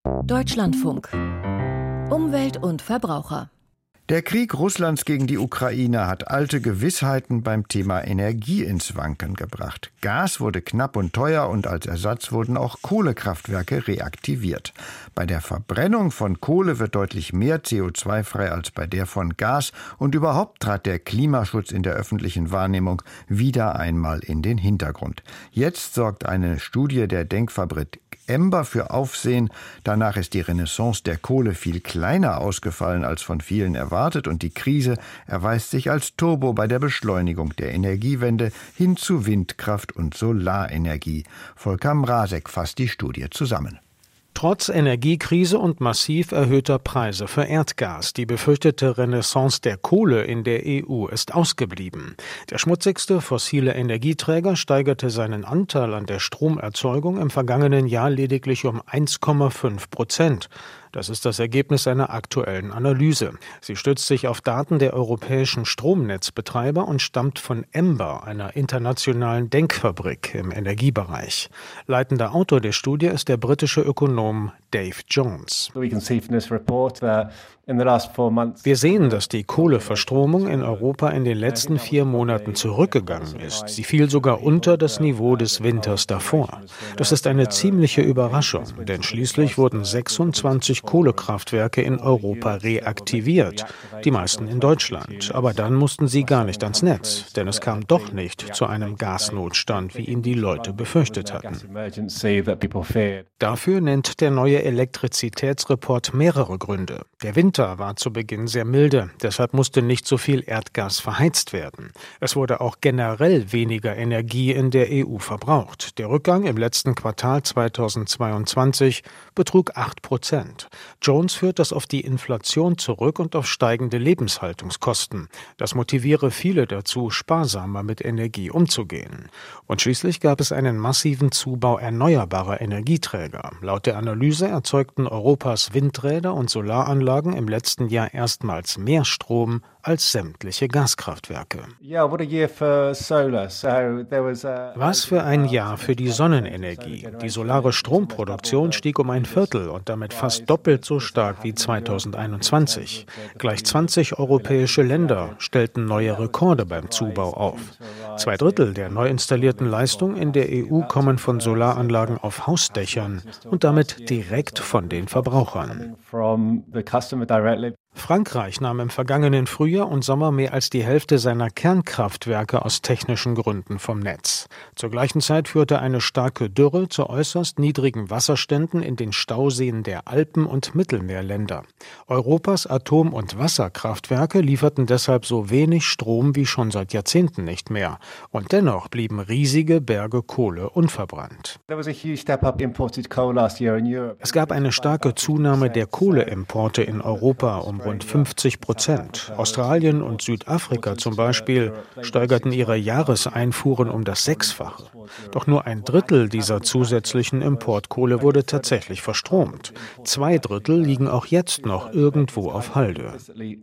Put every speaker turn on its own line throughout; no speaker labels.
Deutschlandfunk. Umwelt und Verbraucher.
Der Krieg Russlands gegen die Ukraine hat alte Gewissheiten beim Thema Energie ins Wanken gebracht. Gas wurde knapp und teuer und als Ersatz wurden auch Kohlekraftwerke reaktiviert. Bei der Verbrennung von Kohle wird deutlich mehr CO2 frei als bei der von Gas und überhaupt trat der Klimaschutz in der öffentlichen Wahrnehmung wieder einmal in den Hintergrund. Jetzt sorgt eine Studie der Denkfabrik Ember für Aufsehen. Danach ist die Renaissance der Kohle viel kleiner ausgefallen als von vielen erwartet und die Krise erweist sich als Turbo bei der Beschleunigung der Energiewende hin zu Windkraft und Solarenergie. Volker Mrazek fasst die Studie zusammen.
Trotz Energiekrise und massiv erhöhter Preise für Erdgas, die befürchtete Renaissance der Kohle in der EU ist ausgeblieben. Der schmutzigste fossile Energieträger steigerte seinen Anteil an der Stromerzeugung im vergangenen Jahr lediglich um 1,5%. Das ist das Ergebnis einer aktuellen Analyse. Sie stützt sich auf Daten der europäischen Stromnetzbetreiber und stammt von Ember, einer internationalen Denkfabrik im Energiebereich. Leitender Autor der Studie ist der britische Ökonom Dave Jones. Wir sehen, dass die Kohleverstromung in Europa in den letzten 4 Monaten zurückgegangen ist. Sie fiel sogar unter das Niveau des Winters davor. Das ist eine ziemliche Überraschung, denn schließlich wurden 26 Kohlekraftwerke in Europa reaktiviert, die meisten in Deutschland. Aber dann mussten sie gar nicht ans Netz, denn es kam doch nicht zu einem Gasnotstand, wie ihn die Leute befürchtet hatten. Dafür nennt der neue Elektrizitätsreport mehrere Gründe. Der Winter war zu Beginn sehr milde, deshalb musste nicht so viel Erdgas verheizt werden. Es wurde auch generell weniger Energie in der EU verbraucht. Der Rückgang im letzten Quartal 2022 betrug 8%. Jones führt das auf die Inflation zurück und auf steigende Lebenshaltungskosten. Das motiviere viele dazu, sparsamer mit Energie umzugehen. Und schließlich gab es einen massiven Zubau erneuerbarer Energieträger. Laut der Analyse erzeugten Europas Windräder und Solaranlagen im letzten Jahr erstmals mehr Strom als sämtliche Gaskraftwerke. Was für ein Jahr für die Sonnenenergie. Die solare Stromproduktion stieg um 1/4 und damit fast doppelt so stark wie 2021. Gleich 20 europäische Länder stellten neue Rekorde beim Zubau auf. 2/3 der neu installierten Leistung in der EU kommen von Solaranlagen auf Hausdächern und damit direkt von den Verbrauchern. Frankreich nahm im vergangenen Frühjahr und Sommer mehr als die Hälfte seiner Kernkraftwerke aus technischen Gründen vom Netz. Zur gleichen Zeit führte eine starke Dürre zu äußerst niedrigen Wasserständen in den Stauseen der Alpen- und Mittelmeerländer. Europas Atom- und Wasserkraftwerke lieferten deshalb so wenig Strom wie schon seit Jahrzehnten nicht mehr. Und dennoch blieben riesige Berge Kohle unverbrannt. Es gab eine starke Zunahme der Kohleimporte in Europa um rund 50%. Australien und Südafrika zum Beispiel steigerten ihre Jahreseinfuhren um das 6-fache. Doch nur 1/3 dieser zusätzlichen Importkohle wurde tatsächlich verstromt. 2/3 liegen auch jetzt noch irgendwo auf Halde.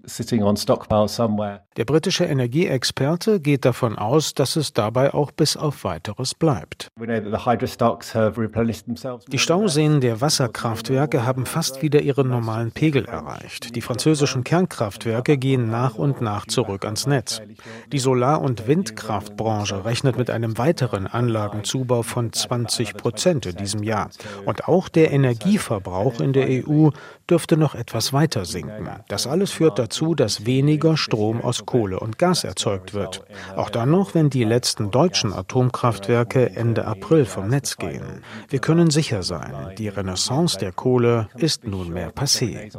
Der britische Energieexperte geht davon aus, dass es dabei auch bis auf Weiteres bleibt. Die Stauseen der Wasserkraftwerke haben fast wieder ihren normalen Pegel erreicht. Die französischen Kernkraftwerke gehen nach und nach zurück ans Netz. Die Solar- und Windkraftbranche rechnet mit einem weiteren Anlagenzubau von 20% in diesem Jahr. Und auch der Energieverbrauch in der EU dürfte noch etwas weiter sinken. Das alles führt dazu, dass weniger Strom aus Kohle und Gas erzeugt wird. Auch dann noch, wenn die letzten deutschen Atomkraftwerke Ende April vom Netz gehen. Wir können sicher sein, die Renaissance der Kohle ist nunmehr passé.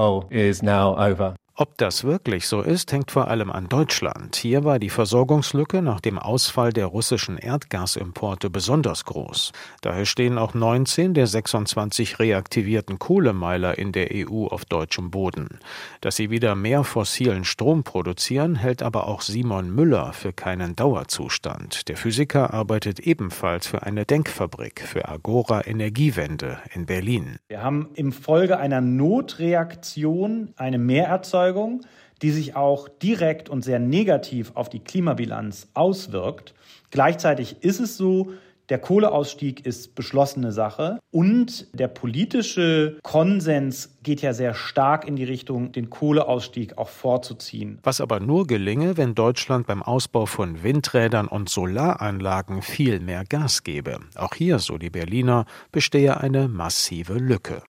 Ob das wirklich so ist, hängt vor allem an Deutschland. Hier war die Versorgungslücke nach dem Ausfall der russischen Erdgasimporte besonders groß. Daher stehen auch 19 der 26 reaktivierten Kohlemeiler in der EU auf deutschem Boden. Dass sie wieder mehr fossilen Strom produzieren, hält aber auch Simon Müller für keinen Dauerzustand. Der Physiker arbeitet ebenfalls für eine Denkfabrik für Agora Energiewende in Berlin.
Wir haben infolge einer Notreaktion eine Mehrerzeugung, die sich auch direkt und sehr negativ auf die Klimabilanz auswirkt. Gleichzeitig ist es so, Der Kohleausstieg ist beschlossene Sache und der politische Konsens geht ja sehr stark in die Richtung, den Kohleausstieg auch vorzuziehen.
Was aber nur gelinge, wenn Deutschland beim Ausbau von Windrädern und Solaranlagen viel mehr Gas gebe. Auch hier, so die Berliner, bestehe eine massive Lücke.